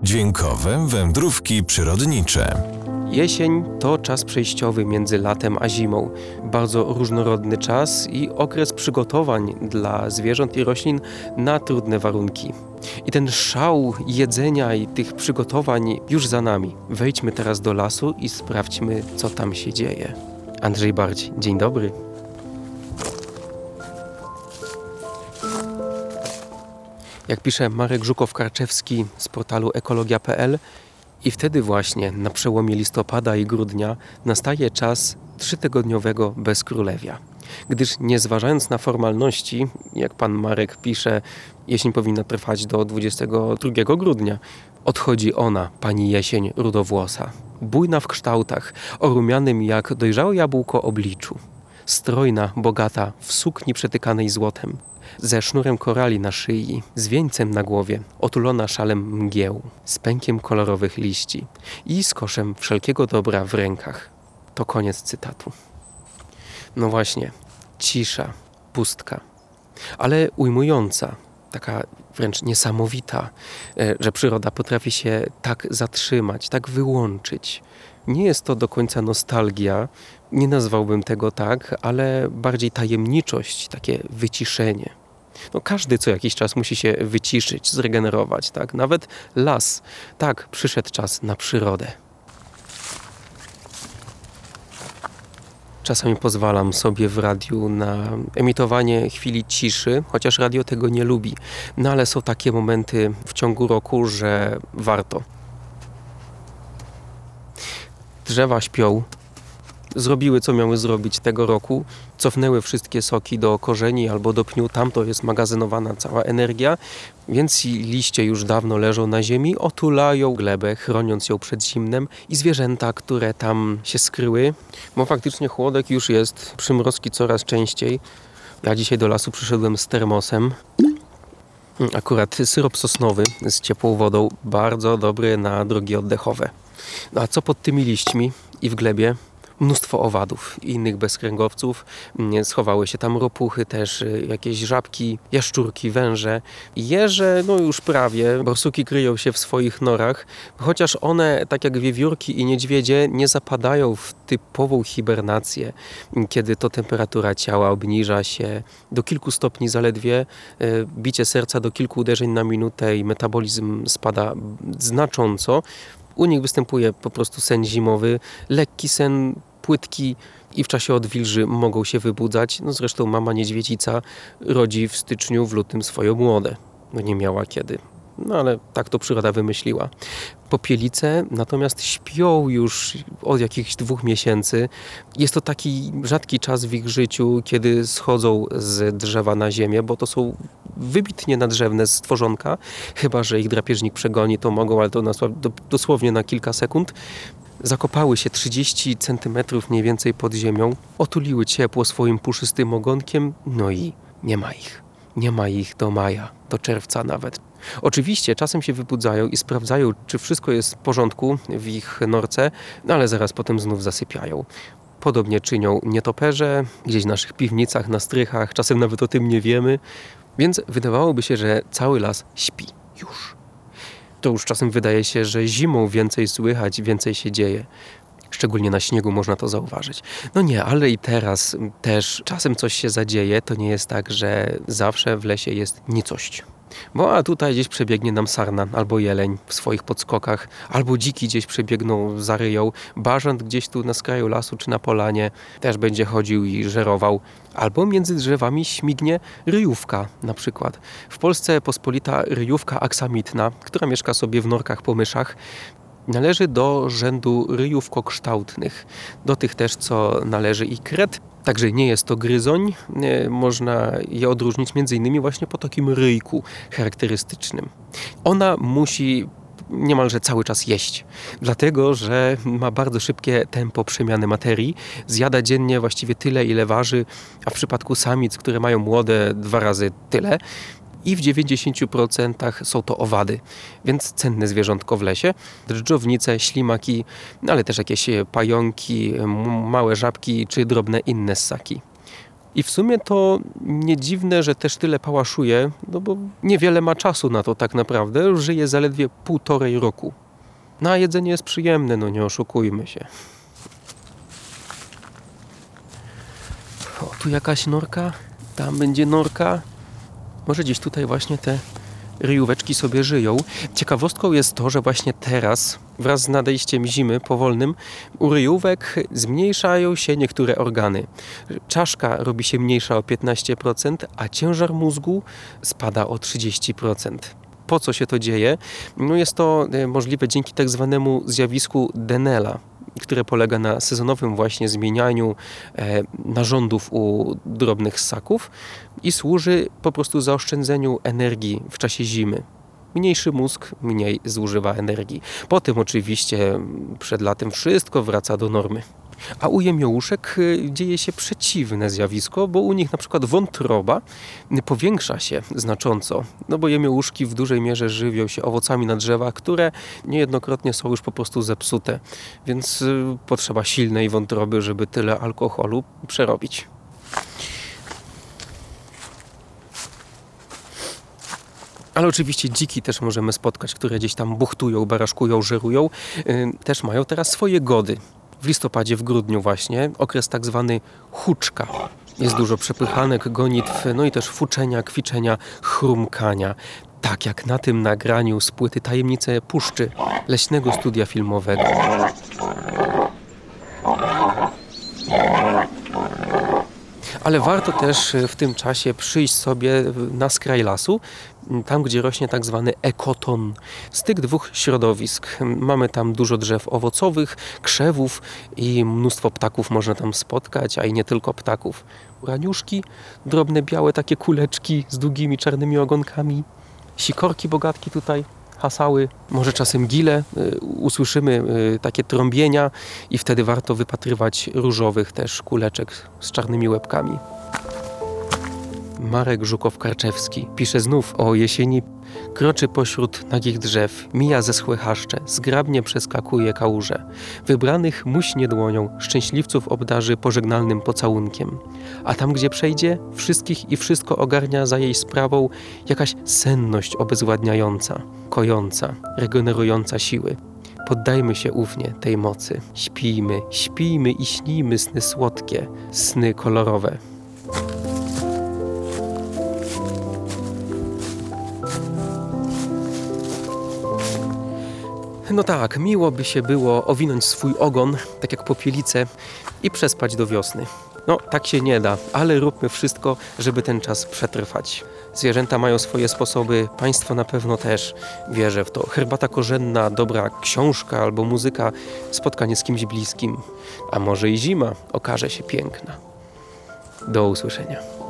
Dźwiękowe wędrówki przyrodnicze. Jesień to czas przejściowy między latem a zimą. Bardzo różnorodny czas i okres przygotowań dla zwierząt i roślin na trudne warunki. I ten szał jedzenia i tych przygotowań już za nami. Wejdźmy teraz do lasu i sprawdźmy, co tam się dzieje. Andrzej Bardź, dzień dobry. Jak pisze Marek Żukow-Karczewski z portalu ekologia.pl, i wtedy właśnie, na przełomie listopada i grudnia, nastaje czas 3-tygodniowego bezkrólewia. Gdyż nie zważając na formalności, jak pan Marek pisze, jesień powinna trwać do 22 grudnia, odchodzi ona, pani jesień rudowłosa. Bujna w kształtach, o rumianym jak dojrzałe jabłko obliczu. Strojna, bogata, w sukni przetykanej złotem. Ze sznurem korali na szyi, z wieńcem na głowie, otulona szalem mgieł, z pękiem kolorowych liści i z koszem wszelkiego dobra w rękach. To koniec cytatu. No właśnie, cisza, pustka, ale ujmująca, taka wręcz niesamowita, że przyroda potrafi się tak zatrzymać, tak wyłączyć. Nie jest to do końca nostalgia, nie nazwałbym tego tak, ale bardziej tajemniczość, takie wyciszenie. No każdy co jakiś czas musi się wyciszyć, zregenerować, tak? Nawet las. Tak, przyszedł czas na przyrodę. Czasami pozwalam sobie w radiu na emitowanie chwili ciszy, chociaż radio tego nie lubi. No ale są takie momenty w ciągu roku, że warto. Drzewa śpią, zrobiły co miały zrobić tego roku, cofnęły wszystkie soki do korzeni albo do pniu, tam to jest magazynowana cała energia, więc liście już dawno leżą na ziemi, otulają glebę, chroniąc ją przed zimnem i zwierzęta, które tam się skryły, bo faktycznie chłodek już jest, przymrozki coraz częściej. Ja dzisiaj do lasu przyszedłem z termosem. Akurat syrop sosnowy z ciepłą wodą, bardzo dobry na drogi oddechowe. No a co pod tymi liśćmi i w glebie? Mnóstwo owadów i innych bezkręgowców. Schowały się tam ropuchy też, jakieś żabki, jaszczurki, węże. Jeże, no już prawie, borsuki kryją się w swoich norach, chociaż one, tak jak wiewiórki i niedźwiedzie, nie zapadają w typową hibernację, kiedy to temperatura ciała obniża się do kilku stopni zaledwie, bicie serca do kilku uderzeń na minutę i metabolizm spada znacząco. U nich występuje po prostu sen zimowy, lekki sen, płytki i w czasie odwilży mogą się wybudzać. No zresztą mama niedźwiedzica rodzi w styczniu, w lutym swoje młode. No nie miała kiedy. No ale tak to przyroda wymyśliła. Popielice natomiast śpią już od jakichś 2 miesięcy. Jest to taki rzadki czas w ich życiu, kiedy schodzą z drzewa na ziemię, bo to są wybitnie nadrzewne stworzonka. Chyba że ich drapieżnik przegoni, to mogą, ale to dosłownie na kilka sekund. Zakopały się 30 cm mniej więcej pod ziemią, otuliły ciepło swoim puszystym ogonkiem, no i nie ma ich. Nie ma ich do maja, do czerwca nawet. Oczywiście czasem się wybudzają i sprawdzają, czy wszystko jest w porządku w ich norce, no ale zaraz potem znów zasypiają. Podobnie czynią nietoperze, gdzieś w naszych piwnicach, na strychach, czasem nawet o tym nie wiemy, więc wydawałoby się, że cały las śpi już. To już czasem wydaje się, że zimą więcej słychać, więcej się dzieje. Szczególnie na śniegu można to zauważyć. No nie, ale i teraz też czasem coś się zadzieje. To nie jest tak, że zawsze w lesie jest nicość. Bo a tutaj gdzieś przebiegnie nam sarna albo jeleń w swoich podskokach, albo dziki gdzieś przebiegną, zaryją. Bażant gdzieś tu na skraju lasu czy na polanie też będzie chodził i żerował. Albo między drzewami śmignie ryjówka na przykład. W Polsce pospolita ryjówka aksamitna, która mieszka sobie w norkach po myszach, należy do rzędu ryjówkokształtnych. Do tych też, co należy i kret. Także nie jest to gryzoń. Można je odróżnić m.in. właśnie po takim ryjku charakterystycznym. Ona musi niemalże cały czas jeść, dlatego że ma bardzo szybkie tempo przemiany materii. Zjada dziennie właściwie tyle, ile waży, a w przypadku samic, które mają młode, 2 razy tyle. I w 90% są to owady, więc cenne zwierzątko w lesie. Drżownice, ślimaki, ale też jakieś pająki, małe żabki czy drobne inne ssaki. I w sumie to nie dziwne, że też tyle pałaszuje, no bo niewiele ma czasu na to tak naprawdę, żyje zaledwie 1,5 roku. No a jedzenie jest przyjemne, no nie oszukujmy się. O, tu jakaś norka, tam będzie norka. Może gdzieś tutaj właśnie te ryjóweczki sobie żyją. Ciekawostką jest to, że właśnie teraz, wraz z nadejściem zimy powolnym, u ryjówek zmniejszają się niektóre organy. Czaszka robi się mniejsza o 15%, a ciężar mózgu spada o 30%. Po co się to dzieje? No jest to możliwe dzięki tak zwanemu zjawisku Denela, które polega na sezonowym właśnie zmienianiu narządów u drobnych ssaków i służy po prostu zaoszczędzeniu energii w czasie zimy. Mniejszy mózg mniej zużywa energii. Potem oczywiście przed latem wszystko wraca do normy. A u jemiołuszek dzieje się przeciwne zjawisko, bo u nich na przykład wątroba powiększa się znacząco, no bo jemiołuszki w dużej mierze żywią się owocami na drzewach, które niejednokrotnie są już po prostu zepsute, więc potrzeba silnej wątroby, żeby tyle alkoholu przerobić. Ale oczywiście dziki też możemy spotkać, które gdzieś tam buchtują, baraszkują, żerują. Też mają teraz swoje gody. W listopadzie, w grudniu właśnie, okres tak zwany huczka. Jest dużo przepychanek, gonitw, no i też fuczenia, kwiczenia, chrumkania. Tak jak na tym nagraniu z płyty Tajemnice Puszczy, leśnego studia filmowego. Ale warto też w tym czasie przyjść sobie na skraj lasu, tam gdzie rośnie tak zwany ekoton. Styk dwóch środowisk. Mamy tam dużo drzew owocowych, krzewów i mnóstwo ptaków można tam spotkać, a i nie tylko ptaków. Raniuszki, drobne białe takie kuleczki z długimi czarnymi ogonkami, sikorki bogatki tutaj hasały, może czasem gile, usłyszymy takie trąbienia i wtedy warto wypatrywać różowych też kuleczek z czarnymi łebkami. Marek Żukow-Karczewski pisze znów o jesieni. Kroczy pośród nagich drzew, mija zeschłe chaszcze, zgrabnie przeskakuje kałuże. Wybranych muśnie dłonią, szczęśliwców obdarzy pożegnalnym pocałunkiem. A tam, gdzie przejdzie, wszystkich i wszystko ogarnia za jej sprawą jakaś senność obezwładniająca, kojąca, regenerująca siły. Poddajmy się ufnie tej mocy. Śpijmy, śpijmy i śnijmy sny słodkie, sny kolorowe. No tak, miło by się było owinąć swój ogon, tak jak popielice, i przespać do wiosny. No, tak się nie da, ale róbmy wszystko, żeby ten czas przetrwać. Zwierzęta mają swoje sposoby, państwo na pewno też. Wierzę w to. Herbata korzenna, dobra książka albo muzyka, spotkanie z kimś bliskim. A może i zima okaże się piękna. Do usłyszenia.